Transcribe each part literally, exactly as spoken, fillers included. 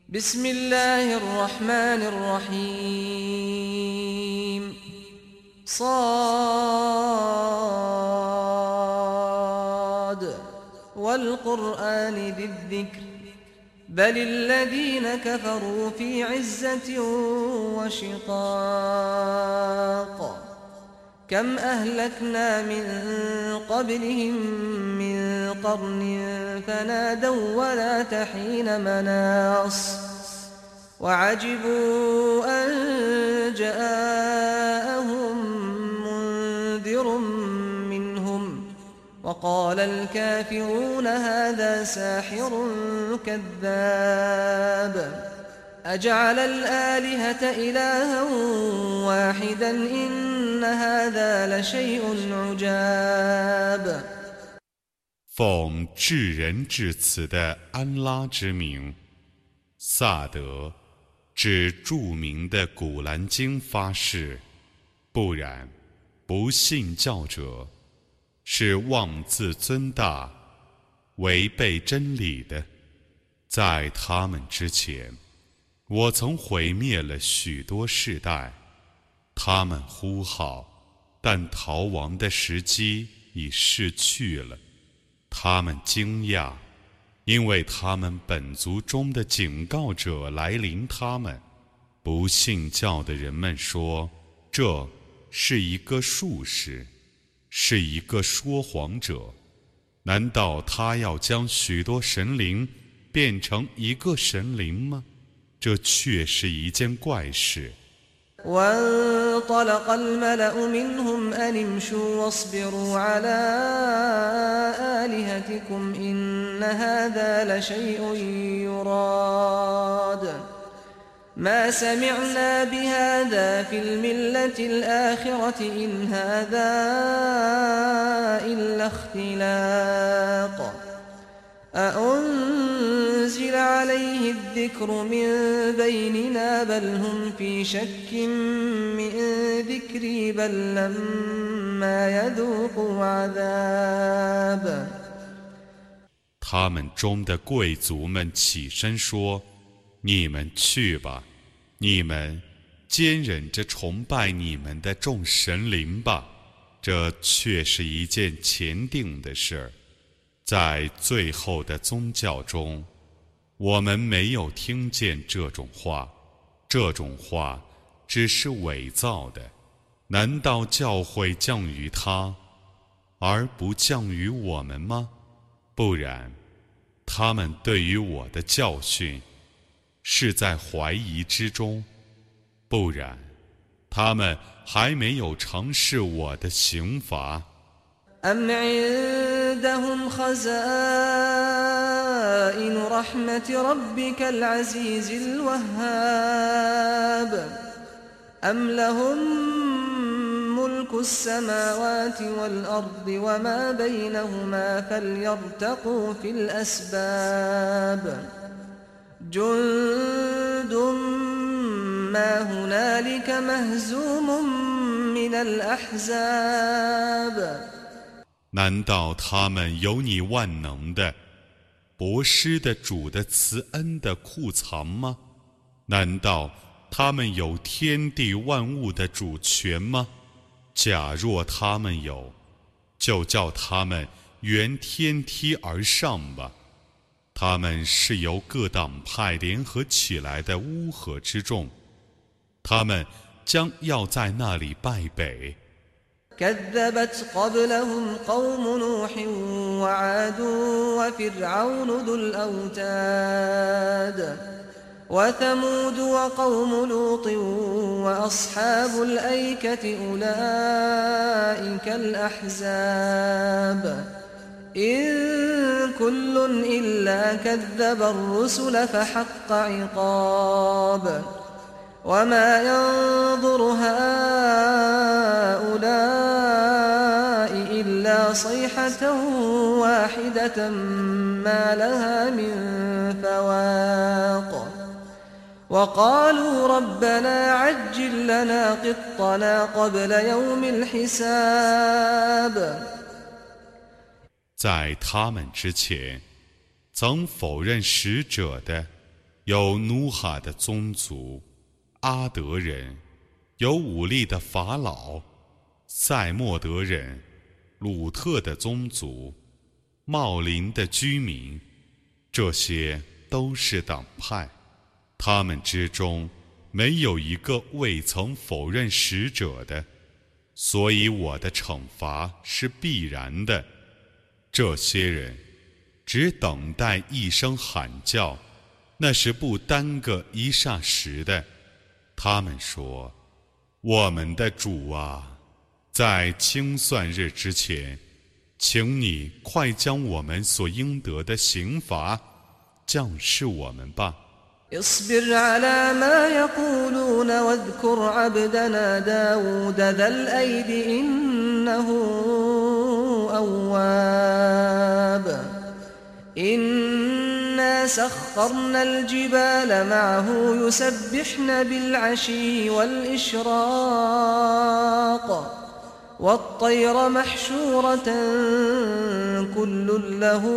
بسم الله الرحمن الرحيم صاد والقرآن ذي الذكر بل الذين كفروا في عزة وشقاق كم أهلكنا من قبلهم من قرن فنادوا ولا تحين مناص وعجبوا أن جاءهم منذر منهم وقال الكافرون هذا ساحر كذاب أجعل الآلهة إلها واحدا إن هذا لشيء عجاب 奉至仁至慈的安拉之名，萨德指著名的古兰经发誓，不然，不信教者是妄自尊大、违背真理的。在他们之前，我曾毁灭了许多世代，他们呼号，但逃亡的时机已逝去了。他们惊讶，因为他们本族中的警告者来临他们。不信教的人们说，这是一个术士，是一个说谎者。难道他要将许多神灵变成一个神灵吗？这确是一件怪事。 وانطلق الملأ منهم أن امشوا واصبروا على آلهتكم إن هذا لشيء يراد ما سمعنا بهذا في الملة الآخرة إن هذا إلا اختلاق أأنزل عليه الذكر من بيننا بل هم في شك من ذكري بل لما يذوقوا عذاب 他们中的贵族们起身说：“你们去吧，你们坚忍着崇拜你们的众神灵吧，这却是一件前定的事儿。”在最后的宗教中，我们没有听见这种话，这种话只是伪造的。难道教诲降于他，而不降于我们吗？不然，他们对于我的教训是在怀疑之中；不然，他们还没有尝试我的刑罚。 أم عندهم خزائن رحمة ربك العزيز الوهاب أم لهم ملك السماوات والأرض وما بينهما فليرتقوا في الأسباب جند ما هنالك مهزوم من الأحزاب 难道他们有你万能的、博施的主的慈恩的库藏吗？难道他们有天地万物的主权吗？假若他们有，就叫他们沿天梯而上吧。他们是由各党派联合起来的乌合之众，他们将要在那里败北。 كذبت قبلهم قوم نوح وعاد وفرعون ذو الأوتاد وثمود وقوم لوط وأصحاب الأيكة أولئك الأحزاب إن كل إلا كذب الرسل فحق عقاب وما ينظر هؤلاء إلا صيحة واحدة ما لها من فواق وقالوا ربنا عجل لنا قطنا قبل يوم الحساب 在他们之前，曾否认使者的有努哈的宗族，阿德人，有武力的法老，塞莫德人，鲁特的宗族，茂林的居民，这些都是党派，他们之中没有一个未曾否认使者的，所以我的惩罚是必然的。这些人只等待一声喊叫，那是不耽搁一霎时的。他们说：我们的主啊，在清算日之前，请你快将我们所应得的刑罚降示我们吧。 اصبر على ما يقولون واذكر عبدنا داود ذا الأيد إنه أواب إنا سخرنا الجبال معه يسبحن بالعشي والإشراق والطير محشورة كل له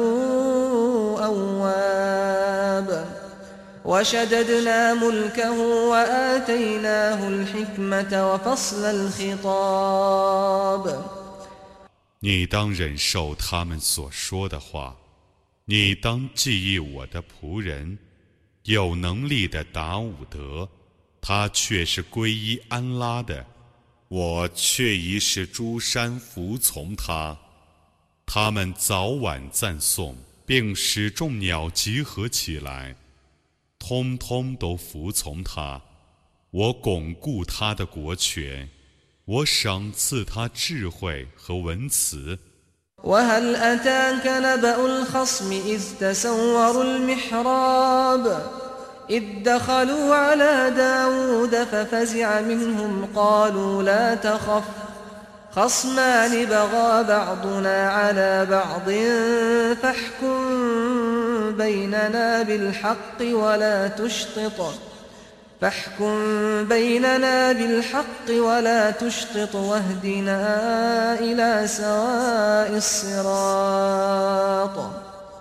أواب وشددنا ملكه وآتيناه الحكمة وفصل الخطاب 你当忍受他们所说的话，你当记忆我的仆人，有能力的达伍德，他却是皈依安拉的，我却已使诸山服从他。他们早晚赞颂，并使众鸟集合起来，通通都服从他。我巩固他的国权，我赏赐他智慧和文辞。 وهل أتاك نبأ الخصم إذ تسوروا المحراب إذ دخلوا على داود ففزع منهم قالوا لا تخف خصمان بغى بعضنا على بعض فاحكم بيننا بالحق ولا تشطط فاحكم بيننا بالحق ولا تشطط واهدنا إلى سواء الصراط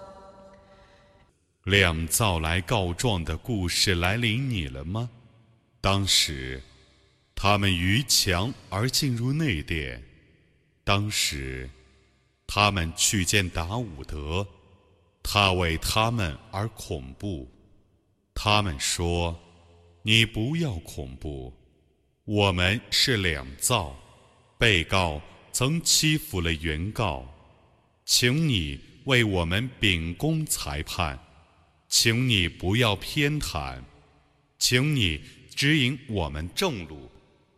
两造来告状的故事来临你了吗？当时他们逾墙而进入内殿，当时他们去见达伍德，他为他们而恐怖。他们说：你不要恐怖，我们是两造，被告曾欺负了原告，请你为我们秉公裁判，请你不要偏袒，请你指引我们正路。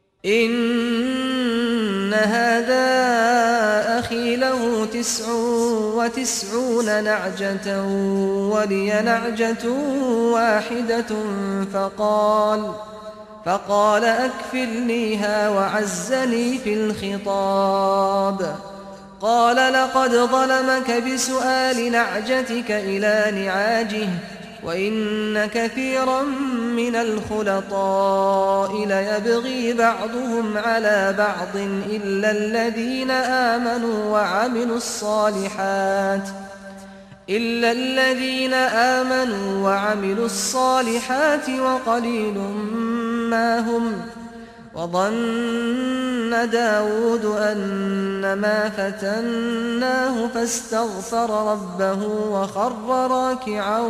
إن هذا أخي له تسع وتسعون نعجة ولي نعجة واحدة فقال فقال أكفلنيها وعزني في الخطاب قال لقد ظلمك بسؤال نعجتك إلى نعاجه وإن كثيرا من الخلطاء ليبغي بعضهم على بعض إلا الذين آمنوا وعملوا الصالحات إلا الذين آمنوا وعملوا الصالحات وقليل ما هم وظن داود أنما فتناه فاستغفر ربه وخر راكعا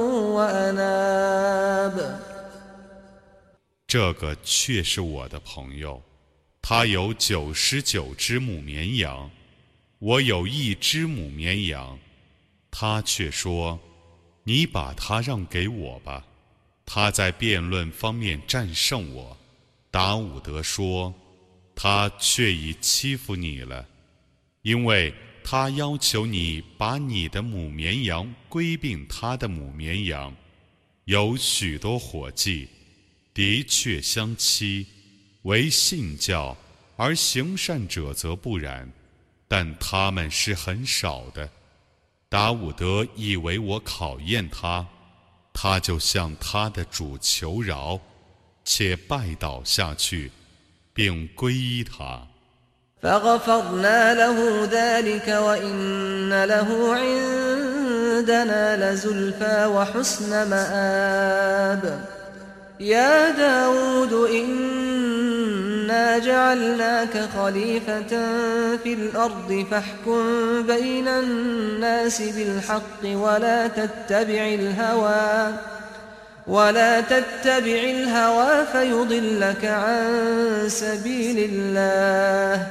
وأناب 这个却是我的朋友，他有九十九只母绵羊，我有一只母绵羊，他却说：你把它让给我吧。他在辩论方面战胜我。达伍德说：他却已欺负你了，因为他要求你把你的母绵羊归并他的母绵羊。有许多伙计的确相欺，为信教，而行善者则不然，但他们是很少的。达伍德以为我考验他，他就向他的主求饶，且拜倒下去，并皈依他。 فغفرنا له ذلك وإن له عندنا لزلفى وحسن مآب يا داود إنا جعلناك خليفة في الأرض فاحكم بين الناس بالحق ولا تتبع الهوى ولا تتبع الهوى فيضلك عن سبيل الله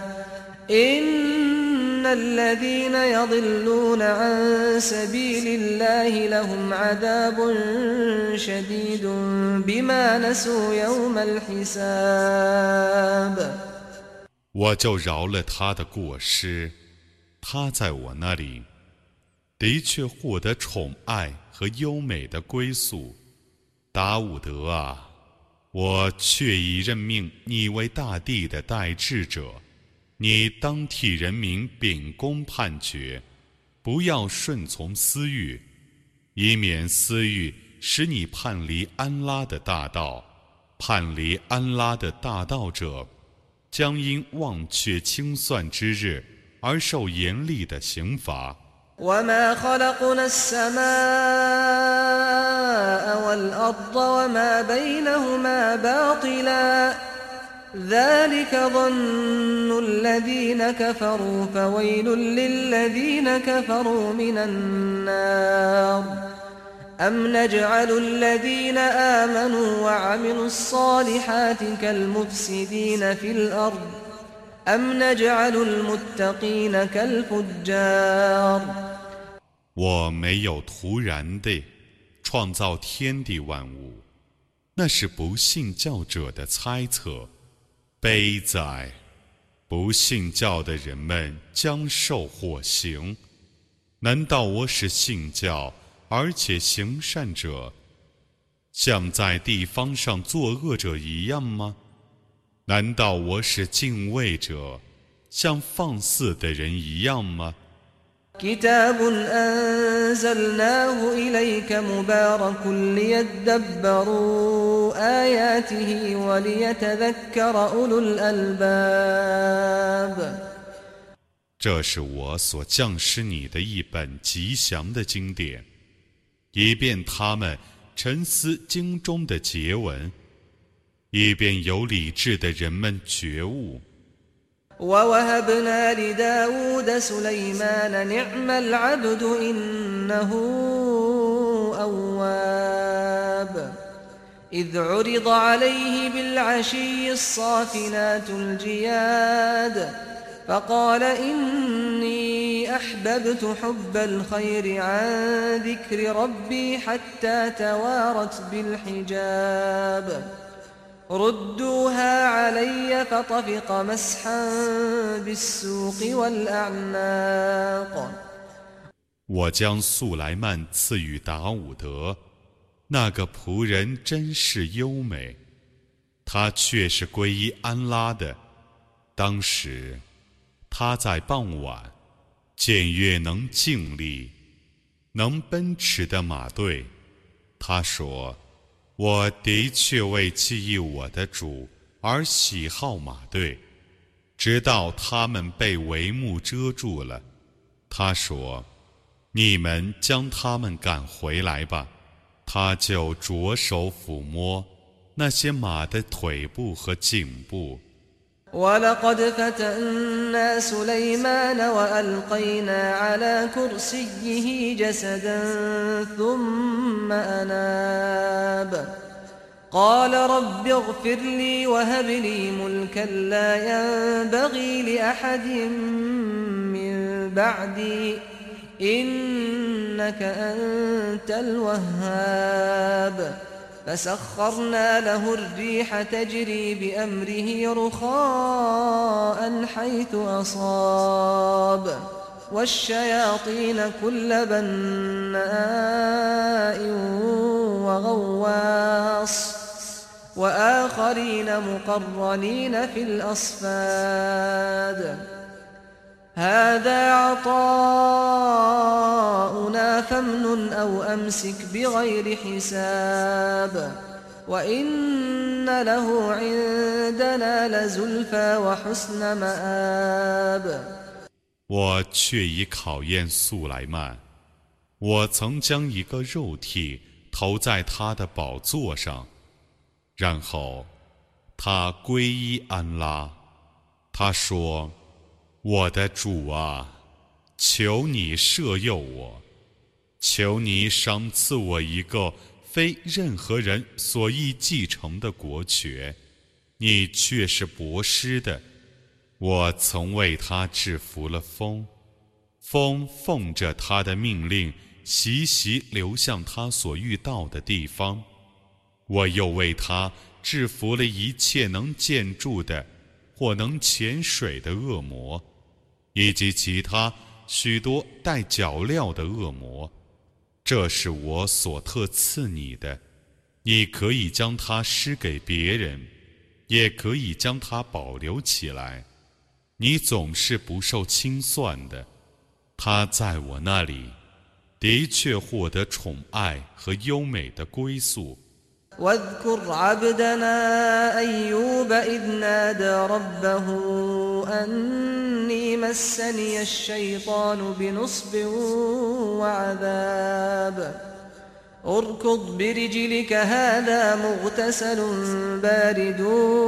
إن الذين يضلون عن سبيل الله لهم عذاب شديد بما نسوا يوم الحساب 我就饶了他的过失，他在我那里的确获得宠爱和优美的归宿。达伍德啊，我确已任命你为大地的代治者，你当替人民秉公判决，不要顺从私欲，以免私欲使你叛离安拉的大道。叛离安拉的大道者，将因忘却清算之日而受严厉的刑罚。 وما خلقنا السماء والأرض وما بينهما باطلا ذلك ظن الذين كفروا فويل للذين كفروا من النار أم نجعل الذين آمنوا وعملوا الصالحات كالمفسدين في الأرض أم نجعل المتقين كالفجار 我没有突然地创造天地万物，那是不信教者的猜测。悲哉！不信教的人们将受火刑。难道我使信教而且行善者，像在地方上作恶者一样吗？难道我使敬畏者像放肆的人一样吗 كتاب أنزلناه إليك مبارك ليدبروا آياته وليتذكر أولو الألباب 这是我所降施你的一本吉祥的经典，以便他们沉思经中的结文，以便有理智的人们觉悟。 ووهبنا لداود سليمان نعم العبد إنه أواب إذ عرض عليه بالعشي الصافنات الجياد فقال إني أحببت حب الخير عن ذكر ربي حتى توارت بالحجاب ردوها علي فطفق مسحا بالسوق والأعناق 我将素来曼赐予达伍德，那个仆人真是优美，他却是皈依安拉的。当时他在傍晚见月能静立，能奔驰的马队，他说，我的确为记忆我的主而喜好马队，直到他们被帷幕遮住了。他说，你们将他们赶回来吧。他就着手抚摸那些马的腿部和颈部。 ولقد فتنا سليمان وألقينا على كرسيه جسدا ثم أناب قال رب اغفر لي وهب لي ملكا لا ينبغي لأحد من بعدي إنك أنت الوهاب فسخرنا له الريح تجري بأمره رخاء حيث أصاب والشياطين كل بناء وغواص وآخرين مقرنين في الأصفاد هذا عطاؤنا فامنن أو أمسك بغير حساب وإن له عندنا لزلفى وحسن مآب 我却已考验素来曼， 我曾将一个肉体投在他的宝座上，然后他皈依安拉。他说：我的主啊，求你赦宥我，求你赏赐我一个非任何人所易继承的国权，你却是博施的。我曾为他制服了风，风奉着他的命令习习流向他所遇到的地方。我又为他制服了一切能建筑的或能潜水的恶魔，以及其他许多带脚镣的恶魔。这是我所特赐你的，你可以将它施给别人，也可以将它保留起来。你总是不受清算的，他在我那里的确获得宠爱和优美的归宿。 واذكر عبدنا أيوب إذ نادى ربه أني مسني الشيطان بنصب وعذاب اركض برجلك هذا مغتسل بارد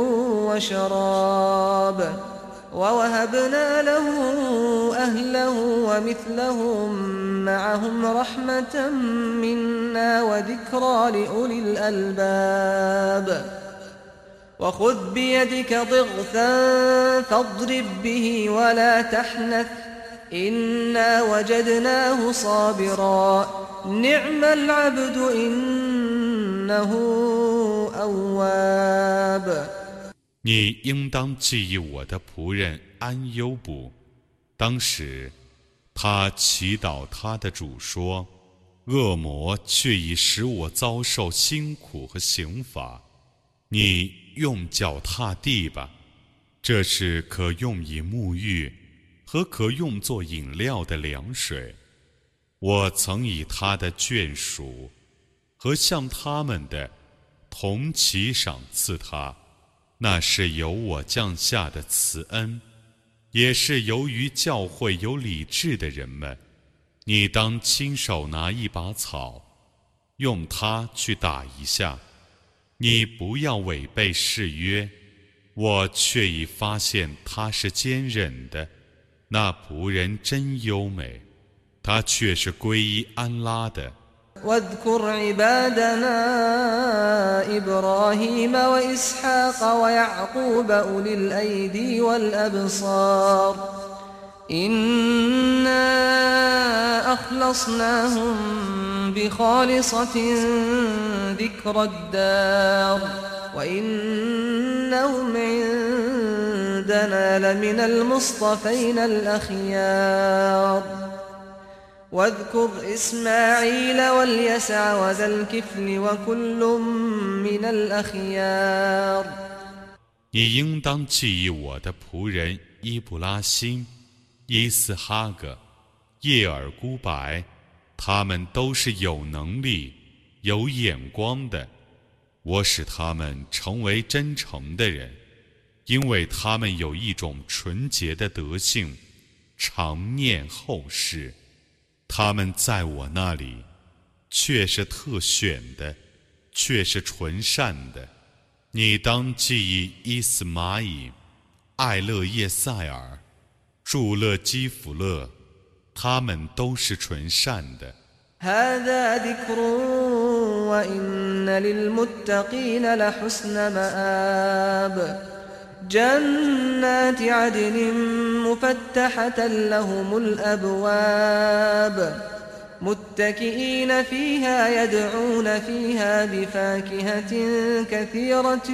وشراب ووهبنا له أهله ومثلهم معهم رحمة منا وذكرى لأولي الألباب وخذ بيدك ضغثا فاضرب به ولا تحنث إنا وجدناه صابرا نعم العبد إنه أواب。 你应当记忆我的仆人安优卜，当时他祈祷他的主说：恶魔却已使我遭受辛苦和刑罚，你用脚踏地吧，这是可用以沐浴和可用作饮料的凉水。我曾以他的眷属和像他们的同齐赏赐他，那是由我降下的慈恩，也是由于教会有理智的人们。你当亲手拿一把草，用它去打一下，你不要违背誓约。我却已发现他是坚忍的，那仆人真优美，他却是皈依安拉的。 واذكر عبادنا إبراهيم وإسحاق ويعقوب أولي الأيدي والأبصار إنا أخلصناهم بخالصة ذكر الدار وإنهم عندنا لمن المصطفين الأخيار واذكر إسماعيل واليسع وذا الكفل وكل من الأخيار。 你应当记忆我的仆人伊布拉欣、伊斯哈格、叶尔孤白，他们都是有能力、有眼光的。我使他们成为真诚的人，因为他们有一种纯洁的德性，常念后世。他们在我那里却是特选的，却是纯善的。你当记忆伊斯玛仪、艾勒叶塞尔、祝勒基弗勒，他们都是纯善的。 هذا ذكر وإن للمتقين لحسن مآب جنات عدن مفتحة لهم الأبواب متكئين فيها يدعون فيها بفاكهة كثيرة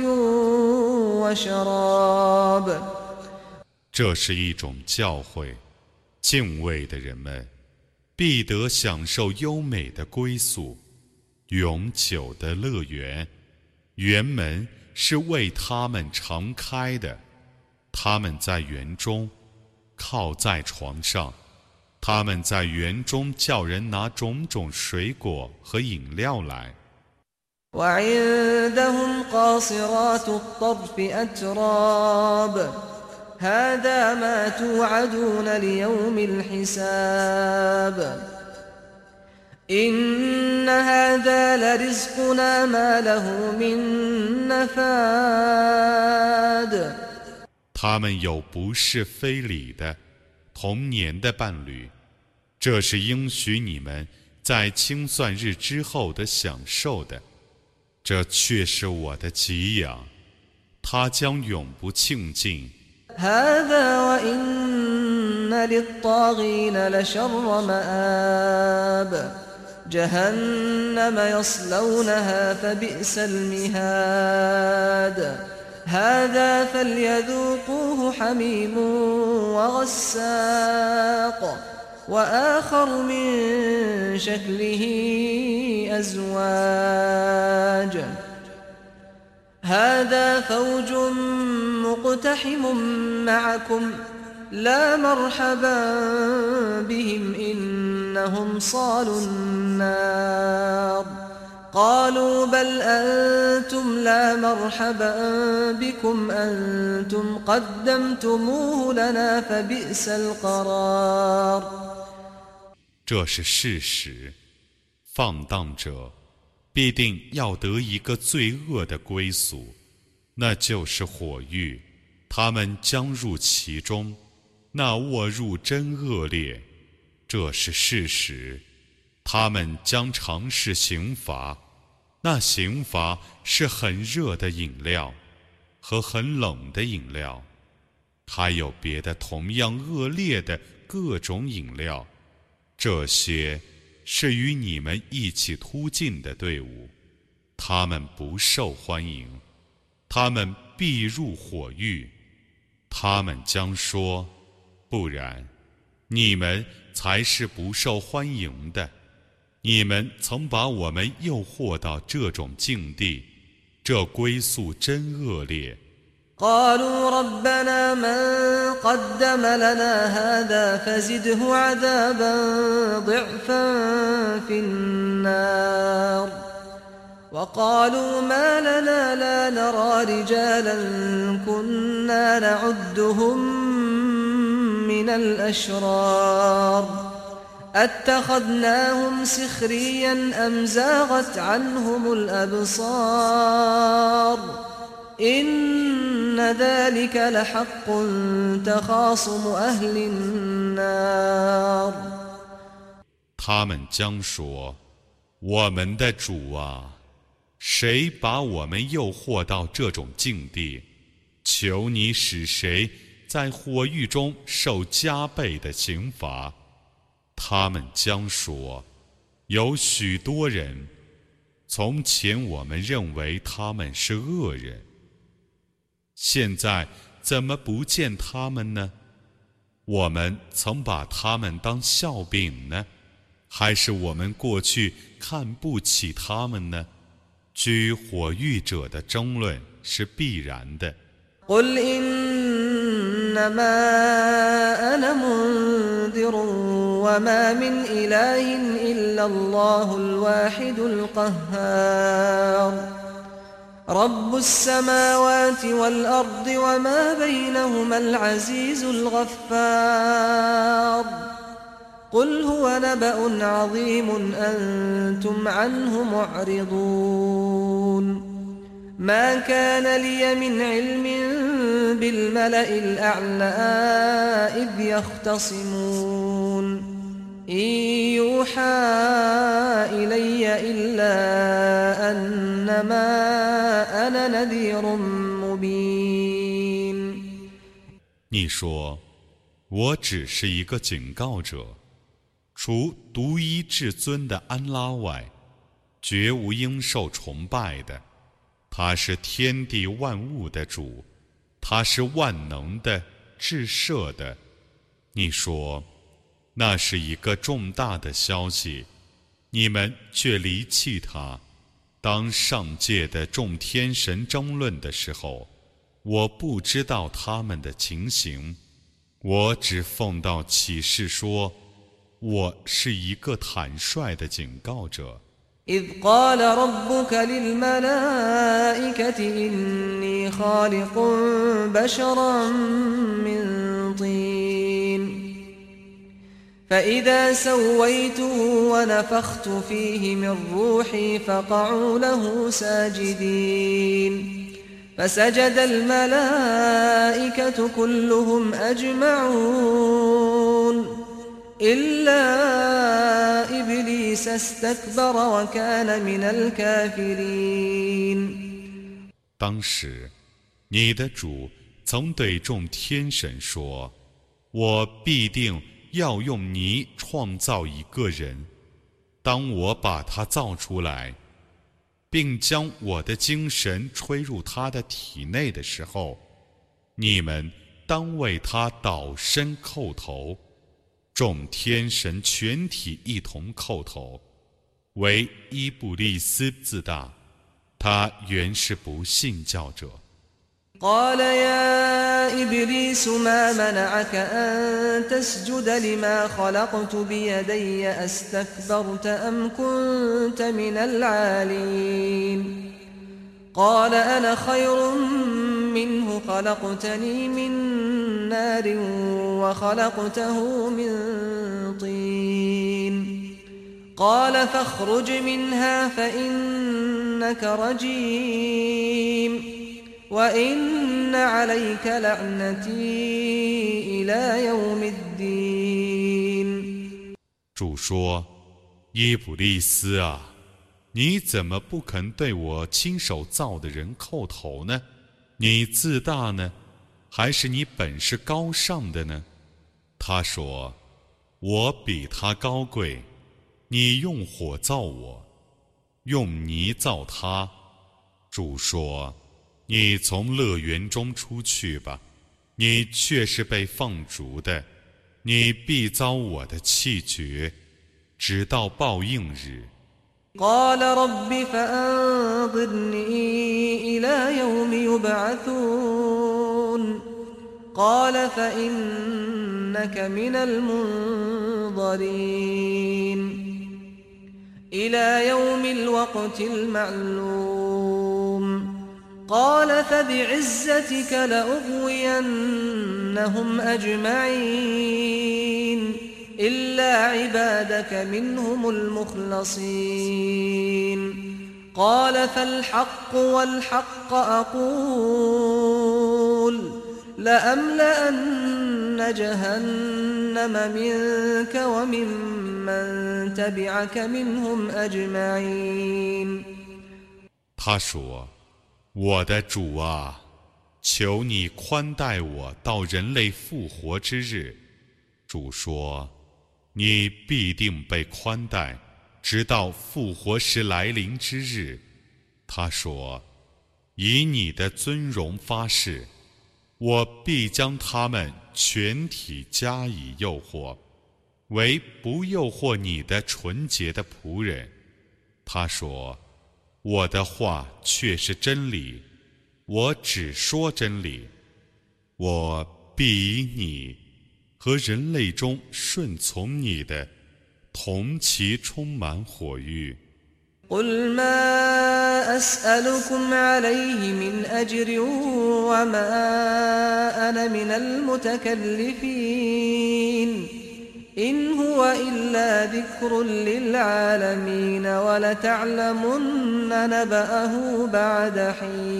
وشراب。 这是一种教诲，敬畏的人们必得享受优美的归宿，永久的乐园，园门是为他们常开的。他们在园中靠在床上，他们在园中叫人拿种种水果和饮料来。 وعندهم قاصرات الطرف أتراب هذا ما توعدون ليوم الحساب إن هذا لرزقنا ما له من نفاد 他们有不是非礼的童年的伴侣，这是应许你们在清算日之后的享受的，这却是我的给养，它将永不庆尽。 هذا وإن للطاغين لشر مآب جهنم يصلونها فبئس المهاد هذا فليذوقوه حميم وغساق وآخر من شكله أزواج هذا فوج مقتحم معكم لا مرحبا بهم إنهم صالوا النار قالوا بل أنتم لا مرحبا بكم أنتم قدمتموه لنا فبئس القرار 这是事实，放荡者必定要得一个罪恶的归宿，那就是火狱，他们将入其中，那卧入真恶劣。这是事实，他们将尝试刑罚，那刑罚是很热的饮料和很冷的饮料，还有别的同样恶劣的各种饮料，这些是与你们一起突进的队伍，他们不受欢迎，他们必入火狱。他们将说，不然，你们才是不受欢迎的，你们曾把我们诱惑到这种境地，这归宿真恶劣。 قالوا ربنا من قدم لنا هذا فزده عذابا ضعفا في النار وقالوا ما لنا لا نرى رجالا كنا نعدهم من الأشرار أتخذناهم سخريا أم زاغت عنهم الأبصار إن ذلك لحق تخاصم أهل النار 他们将说，我们的主啊，谁把我们诱惑到这种境地，求你使谁在火狱中受加倍的刑罚。他们将说，有许多人，从前我们认为他们是恶人，现在怎么不见他们呢？我们曾把他们当笑柄呢，还是我们过去看不起他们呢？居火狱者的争论是必然的。 قل إنما أنا منذر وما من إله إلا الله الواحد القهار رب السماوات والأرض وما بينهما العزيز الغفار قل هو نبأ عظيم أنتم عنه معرضون ما كان لي من علم بالملأ الأعلى إذ يختصمون إن يوحى إلي إلا أنما أنا نذير مبين 你说，我只是一个警告者，除独一至尊的安拉外，绝无应受崇拜的。他是天地万物的主，他是万能的、至赦的。你说，那是一个重大的消息，你们却离弃他。当上界的众天神争论的时候，我不知道他们的情形，我只奉到启示说，我是一个坦率的警告者。 إذ قال ربك للملائكة إني خالق بشرا من طين فإذا سويته ونفخت فيه من روحي فقعوا له ساجدين فسجد الملائكة كلهم أجمعون إلا إبليس استكبر وكان من الكافرين。 当时，你的主曾对众天神说：“我必定要用泥创造一个人，当我把他造出来，并将我的精神吹入他的体内的时候，你们当为他倒身叩头。”众天神全体一同叩头，唯伊布利斯自大，他原是不信教者。 قال يا إبليس ما منعك أن تسجد لما خلقت بيدي أستكبرت أم كنت من العالين قال أنا خير منه خلقتني من نار وخلقته من طين قال فاخرج منها فإنك رجيم وإن عليك لعنتي إلى يوم الدين。 主说：“伊卜利斯啊，你怎么不肯对我亲手造的人叩头呢？你自大呢，还是你本是高尚的呢？”他说：“我比他高贵。你用火造我，用泥造他。”主说：“你从乐园中出去吧，你却是被放逐的，你必遭我的气绝，直到报应日。” قال رب فأنظرني إلى يوم يبعثون قال فإنك من المنظرين إلى يوم الوقت المعلوم قال فبعزتك لأغوينهم أجمعين إلا عبادك منهم المخلصين قال فالحق والحق أقول لأملأن جهنم منك وممن تبعك منهم أجمعين。 他说：“我的主啊，求你宽待我到人类复活之日。”主说：“你必定被宽待，直到复活时来临之日。”他说：“以你的尊荣发誓，我必将他们全体加以诱惑，唯不诱惑你的纯洁的仆人。”他说：“我的话却是真理，我只说真理，我必以你和人类中顺从你的同其充满火狱。 قل ما أسألكم عليه من أجر وما أنا من المتكلفين إن هو إلا ذكر للعالمين ولتعلمن نبأه بعد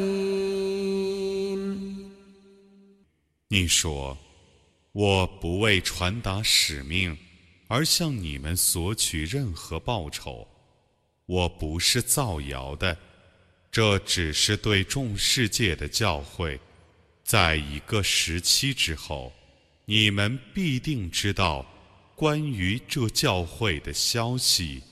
حين。 你说，我不为传达使命而向你们索取任何报酬，我不是造谣的，这只是对众世界的教诲。在一个时期之后，你们必定知道关于这教诲的消息。